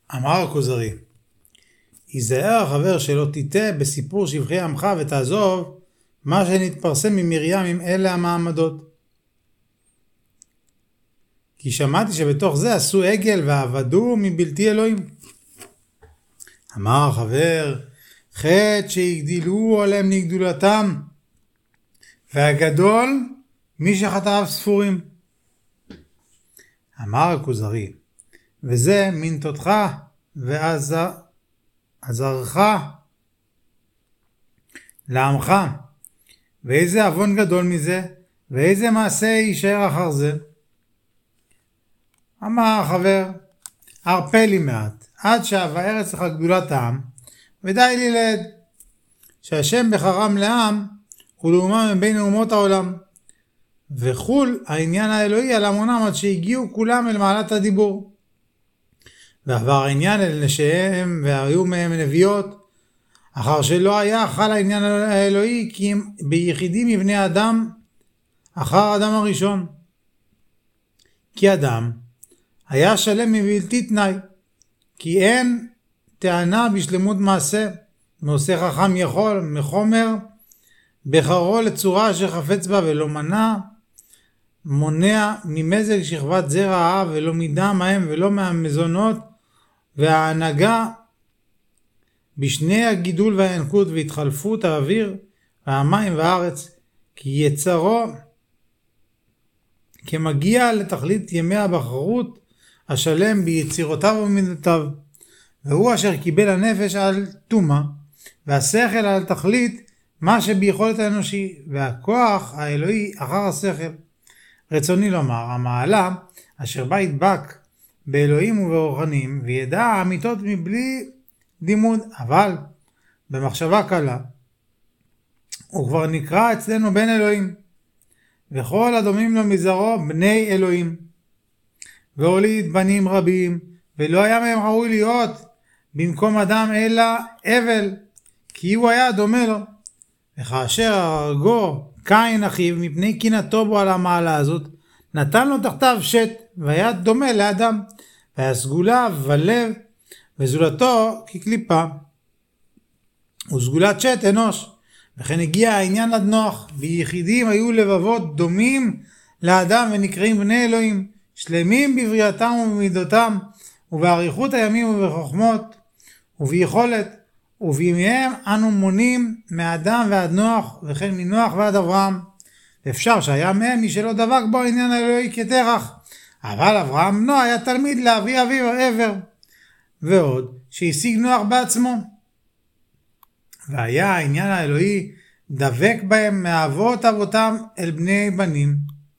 אמר הכוזרי, היזהר החבר שלא תיטה בסיפור שבחי עמך ותעזוב מה שנתפרסם ממרים עם אלה המעמדות. כי שמעתי שבתוך זה עשו עגל ועבדו מבלתי אלוהים. אמר החבר, חטא שהגדילו עליהם לגדולתם, והגדול מי שחטאיו ספורים. אמר הכוזרי, וזה מנתותך ועזרך לעמך, ואיזה אבון גדול מזה, ואיזה מעשה יישאר אחר זה. אמר החבר, הרפה לי מעט, עד שאבארץ לך גדולת העם, ודי לי לעד, שהשם בחרם לעם ולאומה מבין אומות העולם, וחול העניין האלוהי על המונם עד שהגיעו כולם אל מעלת הדיבור. ועבר העניין אל נשיהם והיו מהם נביאות, אחר שלא היה חל העניין האלוהי כי הם ביחידים מבני אדם אחר האדם הראשון. כי אדם היה שלם מבלתי תנאי, כי אין טענה בשלמות מעשה, מעושה חכם יכול מחומר בחרו לצורה אשר חפץ בה, ולא מונע ממזג שכבת זרע האב, ולא מדם ההם ולא מהמזונות וההנהגה בשני הגידול והינקות והתחלפות האוויר והמים והארץ, כי יצרו כמגיע לתכלית ימי הבחרות השלם ביצירותיו ומידותיו, והוא אשר קיבל הנפש על תומה והשכל על תכלית מה שביכולת האנושי, והכוח האלוהי אחר השכל. רצוני לומר, המעלה אשר בה ידבק באלוהים וברוחנים וידע האמיתות מבלי לימוד, אבל במחשבה קלה הוא כבר נקרא אצלנו בן אלוהים, וכל הדומים לו מזרעו בני אלוהים, והוליד בנים רבים, ולא היה מהם ראוי להיות במקום אדם אלא אבל, כי הוא היה דומה לו. וכאשר הרגו קין אחיו מפני קנאתו בו על המעלה הזאת, נתן לו תחתיו שת, והיה דומה לאדם, והיה סגולה ולב, וזולתו כקליפה, וסגולת שת אנוש. וכן הגיע העניין עד נוח, ביחידים היו לבבות דומים לאדם ונקראים בני אלוהים, שלמים בבריאתם ובמידותם, ובאריכות הימים ובחוכמות וביכולת, ובימיהם אנו מונים מאדם ועד נוח, וכן מנוח ועד אברהם. אפשר שהיה מהם מי שלא דבק בו העניין האלוהי כתרח, אבל אברהם בנו היה תלמיד לאבי אביו עבר, ועוד שהשיג נוח בעצמו, והיה העניין האלוהי דבק בהם מאבות אבותם אל בני בנים.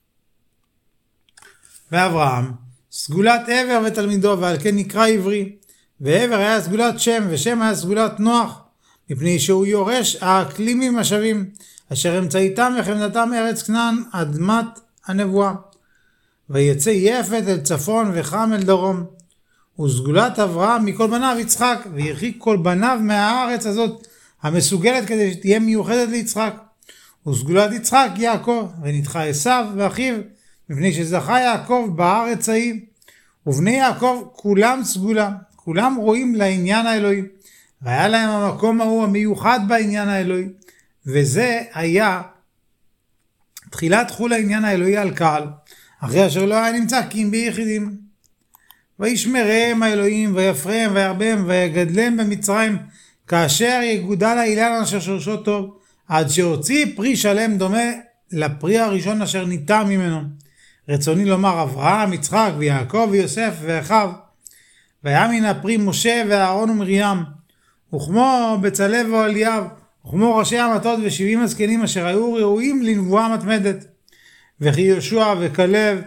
ואברהם סגולת עבר ותלמידו, ועל כן נקרא עברי, ועבר היה סגולת שם, ושם היה סגולת נוח, מפני שהוא יורש האקלימים השווים, אשר אמצעיתם וחמדתם ארץ כנען אדמת הנבואה. ויצא יפת אל צפון וחם אל דרום. וסגולת אברהם מכל בניו יצחק, וירחיק כל בניו מהארץ הזאת המסוגלת כדי שתהיה מיוחדת ליצחק. וסגולת יצחק יעקב, ונדחה עשיו ואחיו, מפני שזכה יעקב בארץ ההיא. ובני יעקב כולם סגולה, כולם רואים לעניין האלוהי, והיה להם המקום ההוא המיוחד בעניין האלוהי, וזה היה תחילת חול העניין האלוהי על קהל, אחרי אשר לא היה נמצא כי אם ביחידים. וישמרם האלוהים ויפרם וירבם ויגדלם במצרים, כאשר יגודל האילן אשר שורשו טוב, עד שהוציא פרי שלם דומה לפרי הראשון אשר ניטע ממנו. רצוני לומר, אברהם, יצחק ויעקב ויוסף ואחיו, והיה מן הפרי משה ואהרון ומרים, וכמו בצלאל ואליאב, וכמו ראשי המטות ו70 הזקנים אשר היו ראויים לנבואה מתמדת, וכי יהושע וכלב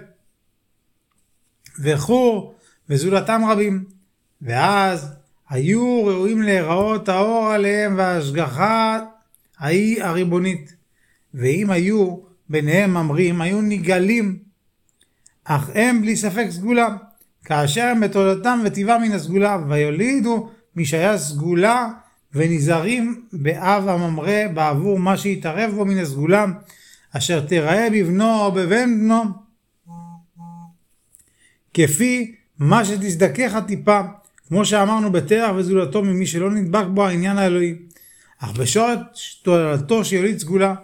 וחור וזולתם רבים. ואז היו ראויים להיראות האור עליהם וההשגחה ההיא הריבונית, ואם היו ביניהם ממרים היו נגלים, אך הם בלי ספק סגולה, כאשר הם בתולדתם וטבעה מן הסגולה, ויולידו מי שהיה סגולה ונזהרים באב הממרה בעבור מה שיתערב בו מן הסגולה, אשר תראה בבנו או בבן בנו, כפי מה שתזדכך הטיפה, כמו שאמרנו בתרח וזולתו ממי שלא נדבק בו העניין האלוהי, אך בשורש תולדתו שיוליד סגולה,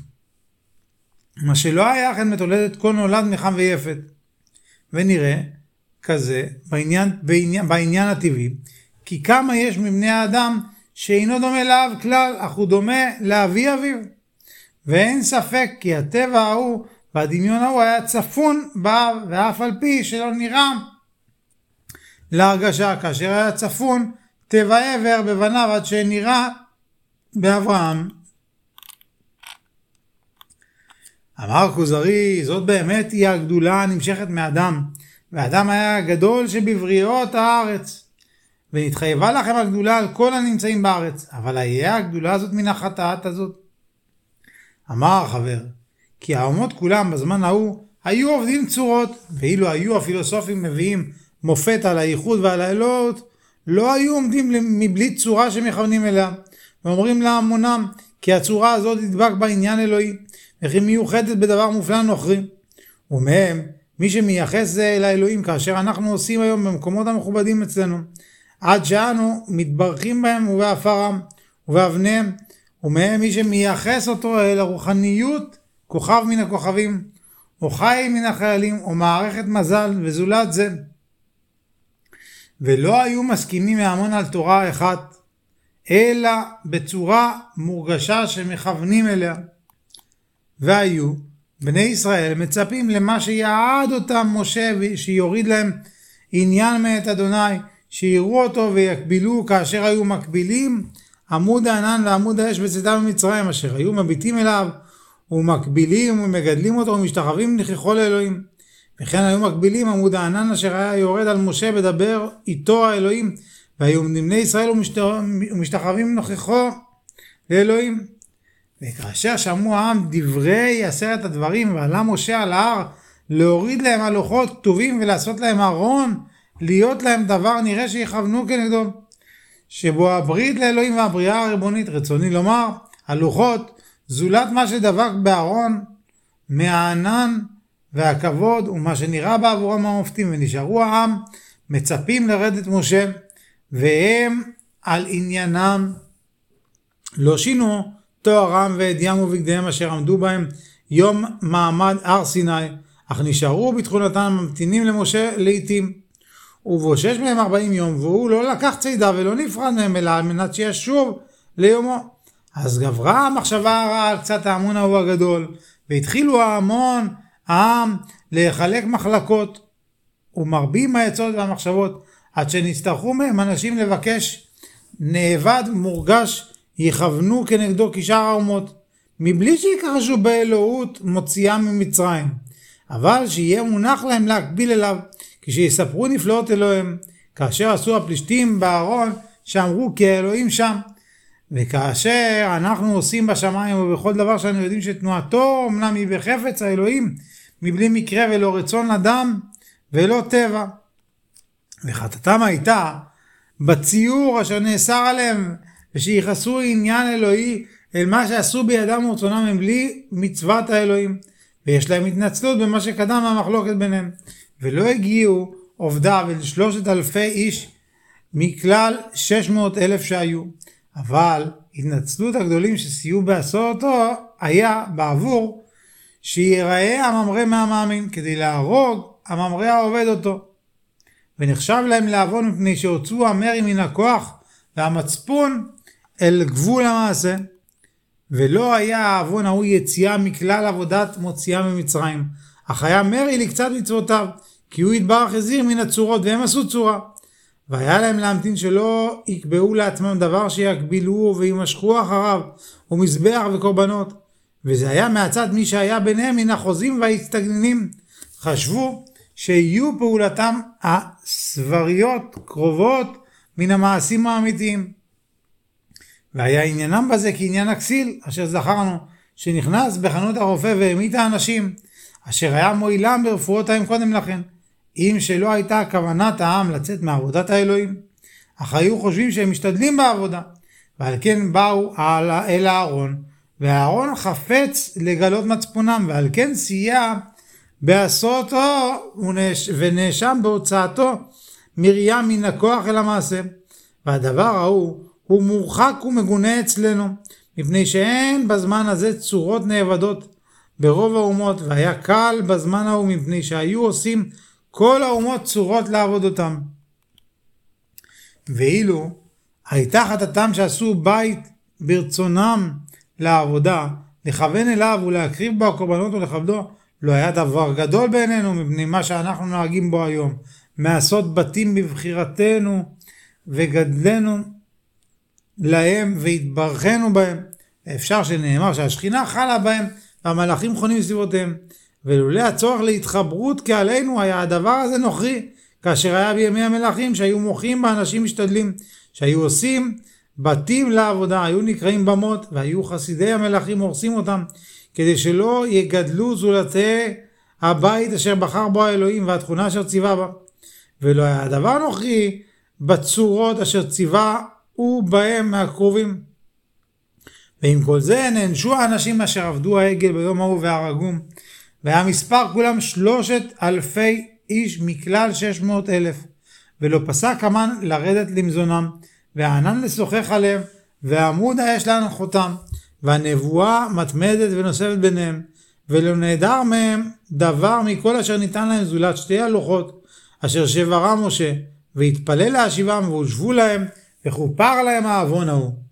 מה שלא היה כן מתולדת כל נולד מחם ויפת. ונראה כזה בעניין הטבעי, כי כמה יש מבני האדם שאינו דומה לאב כלל, אך הוא דומה לאבי אביו. ואין ספק כי הטבע ההוא והדמיון ההוא היה צפון באב, ואף על פי שלא נראה להרגשה, כאשר היה צפון טבע עבר בבניו עד שנראה באברהם. אמר כוזרי, זאת באמת היא הגדולה הנמשכת מאדם, והאדם היה הגדול שבבריאות הארץ, ונתחייבה לכם הגדולה על כל הנמצאים בארץ, אבל היה הגדולה הזאת מן החטאת הזאת. אמר החבר, כי האומות כולם בזמן ההוא היו עובדים צורות, ואילו היו הפילוסופים מביאים מופת על הייחוד ועל האלוהות, לא היו עומדים מבלי צורה שמכוונים אליה, ואומרים להמונם כי הצורה הזאת תדבק בעניין אלוהי, וכי מיוחדת בדבר מופלא נוכרי. ומהם מי שמייחס זה אל האלוהים, כאשר אנחנו עושים היום במקומות המכובדים אצלנו, עד שאנו מתברכים בהם ובאפרם ובאבניהם, ומהם מי שמייחס אותו אל הרוחניות, כוכב מן הכוכבים, או חי מן החיילים, או מערכת מזל וזולת זה. ולא היו מסכימים מהמון על תורה אחת, אלא בצורה מורגשה שמכוונים אליה. והיו בני ישראל מצפים למה שיעד אותם משה, שיוריד להם עניין מאת אדוני, שיראו אותו ויקבלו, כאשר היו מקבילים עמוד הענן ועמוד האש בצאתם ממצרים, אשר היו מביטים אליו ומקבילים ומגדלים אותו ומשתחווים לככל אלוהים. וכן היו מקבילים עמוד הענן אשר היה יורד על משה בדבר איתו האלוהים, והיו בני ישראל ומשתחווים נוכחו לאלוהים. וכאשר שמעו העם דברי 10 הדברים, ועלה משה על ההר להוריד להם הלוחות כתובים ולעשות להם ארון, להיות להם דבר נראה שיכוונו כנגדו, שבו הברית לאלוהים והבריאה הריבונית. רצוני לומר, הלוחות זולת מה שדבק בארון מהענן והכבוד ומה שנראה בעבורם המופתים, ונשארו העם מצפים לרדת משה, והם על עניינם לא שינו תוארם ועדיים ובגדיהם אשר עמדו בהם יום מעמד הר סיני, אך נשארו בתכונתם ממתינים למשה לעתים, ובושש מהם 40 יום, והוא לא לקח צידה ולא נפרד מהם, אלא על מנת שישוב ליומו. אז גברה המחשבה הרעה על קצת ההמון ההוא הגדול, והתחילו העם להחלק מחלקות, ומרבים העצות והמחשבות, עד שנצטרכו מהם אנשים לבקש נאבד מורגש יכוונו כנגדו כשאר האומות, מבלי שיקרשו באלוהות מוציאה ממצרים, אבל שיהיה מונח להם להקביל אליו, כשיספרו נפלאות אלוהים, כאשר עשו הפלישתים בארון שאמרו כי האלוהים שם. וכאשר אנחנו עושים בשמיים ובכל דבר שאנו יודעים שתנועתו אמנם היא בחפץ האלוהים, מבלי מקרה ולא רצון אדם ולא טבע. וחטאתם הייתה בציור אשר נאסר עליהם, ושיחסו עניין אלוהי אל מה שעשו בידם ורצונם מבלי מצוות האלוהים, ויש להם התנצלות במה שקדם מהמחלוקת ביניהם, ולא הגיעו עובדיו אל 3,000 איש מכלל 600,000 שהיו. אבל התנצלות הגדולים שסייעו בעשו אותו היה בעבור שיראה הממרה מהמאמין, כדי להרוג הממרה העובד אותו, ונחשב להם לעוון מפני שהוצאו המרי מן הכוח והמצפון אל גבול המעשה. ולא היה העוון ההוא יציאה מכלל עבודת מוציאה ממצרים, אך היה מרי לקצת מצוותיו, כי הוא יתברך הזהיר מן הצורות והם עשו צורה, והיה להם להמתין שלא יקבעו לעצמם דבר שיקבלו וימשכו אחריו, ומזבח וקורבנות. וזה היה מהצד מי שהיה ביניהם מן החוזים וההצטגננים, חשבו שיהיו פעולתם הסבריות קרובות מן המעשים האמיתיים. והיה עניינם בזה כעניין הכסיל אשר זכרנו, שנכנס בחנות הרופא והמית האנשים, אשר היה מועילם ברפואותיהם קודם לכן, אם שלא הייתה כוונת העם לצאת מעבודת האלוהים, אך היו חושבים שהם משתדלים בעבודה, ועל כן באו אל הארון, והארון חפץ לגלות מצפונם, ועל כן סייע בעשותו ונאשם בהוצאתו מרים מן הכוח אל המעשה. והדבר ההוא הוא מורחק ומגונה אצלנו, מפני שאין בזמן הזה צורות נאבדות ברוב האומות, והיה קל בזמן ההוא מפני שהיו עושים כל האומות צורות לעבוד אותם. ואילו הייתה חטאתם שעשו בית ברצונם לעבודה, לכוון אליו ולהקריב בו הקורבנות ולכבדו, לא היה דבר גדול בעינינו מפני מה שאנחנו נוהגים בו היום, מעשות בתים בבחירתנו וגדלנו להם והתברכנו בהם. אפשר שנאמר שהשכינה חלה בהם והמלאכים חונים סביבותיהם, ולולא הצורך להתחברות כעלינו היה הדבר הזה נוכרי, כאשר היה בימי המלאכים שהיו מוחים באנשים משתדלים, שהיו עושים בתים לעבודה, היו נקראים במות, והיו חסידי המלאכים הורסים אותם, כדי שלא יגדלו זולתי הבית אשר בחר בו האלוהים והתכונה אשר ציווה בה. ולא היה הדבר נוכרי בצורות אשר ציווה הוא בהם מהקרובים. ועם כל זה נענשו האנשים אשר עבדו העגל ביום ההוא והרגום, והיה מספר כולם 3,000 איש מכלל 600,000, ולא פסק המן לרדת למזונם, והענן לשוחח עליהם, והעמוד האש להנחותם, והנבואה מתמדת ונוספת ביניהם, ולא נעדר מהם דבר מכל אשר ניתן להם זולת 2 הלוחות, אשר שברה משה, והתפלל להשיבם והושבו להם, וכופר להם העוון ההוא.